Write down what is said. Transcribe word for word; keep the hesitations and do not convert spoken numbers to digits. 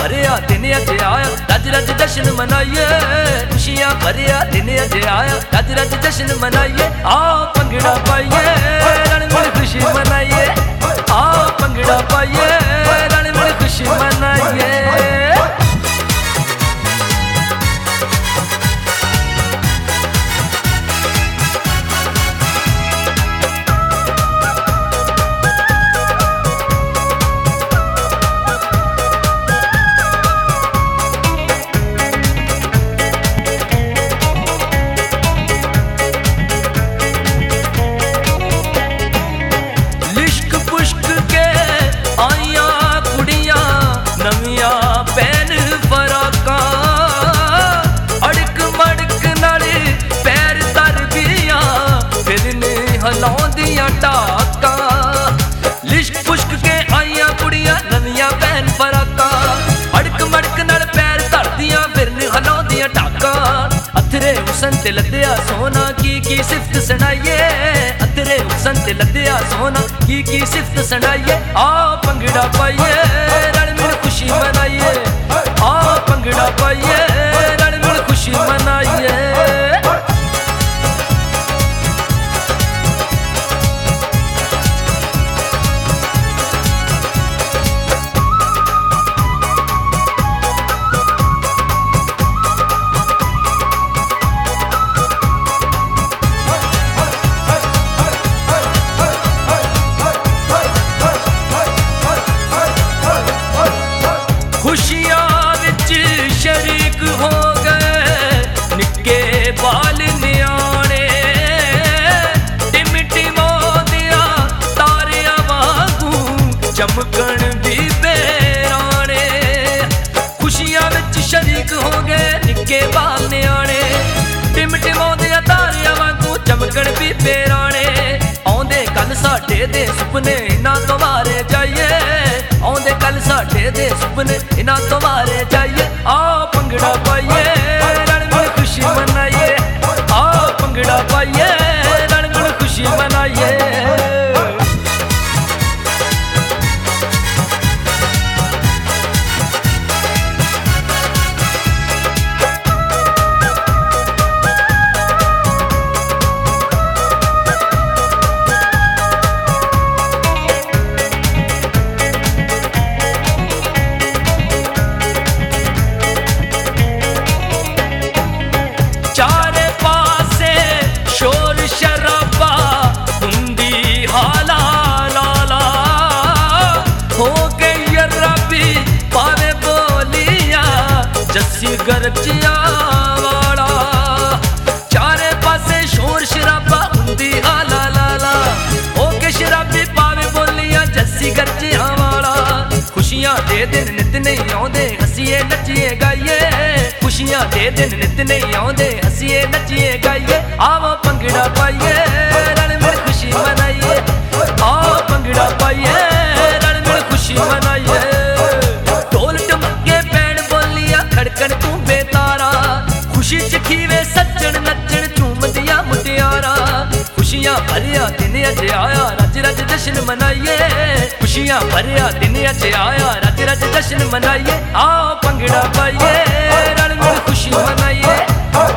भरिया दिन अज आया, रज रज जश्न मनाइए। खुशियां भरिया दिन अज आया, रज रज जश्न मनाइए। आओ भंगड़ा पाइए, रल मिल खुशी मनाइए। आओ भंगड़ा पाइए, रल मिल खुशी मनाइए। हलाउंदियां टाका लिश्क पुश्क के आईया कुड़ियां नवियां पैन फराका। अड़क मड़क नाल पैर धरदियां फिरन हलाउंदियां टाका। अथरे हुसन ते लद्दिया सोना की की सिफत सुनाइए। अथरे हुसन ते लद्दिया सोना की की सिफत सुनाइए। आओ भंगड़ा पाइए, रल मिल खुशी मनाइए। आओ भंगड़ा पाइए, रल मिल खुशी मनाइए। खुशियां विच शरीक हो गए निक्के बाल न्याणे। टिम टिमोदिया तारियां वांगू चमकण भी बेराने। खुशियां विच शरीक हो गए निक्के बाल न्याणे। टिम टिमोदिया तारियां वांगू चमकण भी बेराने। आउंदे कल साडे दे सुपने इन्हां तो मारे जाइए। आउंदे कल साडे दे सुपने इन्हां तो मारे जाइए। आओ भंगड़ा पाइए, रल मिल खुशी मनाइए। आओ भंगड़ा पाइए, रल मिल खुशी मनाइए। चारे पासे शोर शराबा हुंदी हाला लाला। हो गई रबी पावे बोलिया जस्सी गरजिया वाला। चारे पासे शोर शराबा हुंदी हाला लाला। हो के शराबी पावे बोलिया जस्सी गरजिया वाला। खुशियां दे दिन नित नहीं आउंदे हसीए नचिए गाइए। खुशियां दे दिन नित नहीं आउंदे हसीए नचिए गाइए। आओ भंगड़ा पाइए, रल मिल खुशी मनाइए। आओ भंगड़ा पाइए, रल मिल खुशी मनाइए। ढोल ढमके पैण बोलियां खड़कन तू बेतारा। खुशी च खीवे सज्जन नच्चन झूमदियां मुटियारा। खुशियां भरिया दिन अज आया, रज रज जश्न मनाइए। खुशियां भरिया दिन अज आया, रज रज जश्न मनाइए। आओ भंगड़ा पाइए, रल मिल खुशी मनाइए।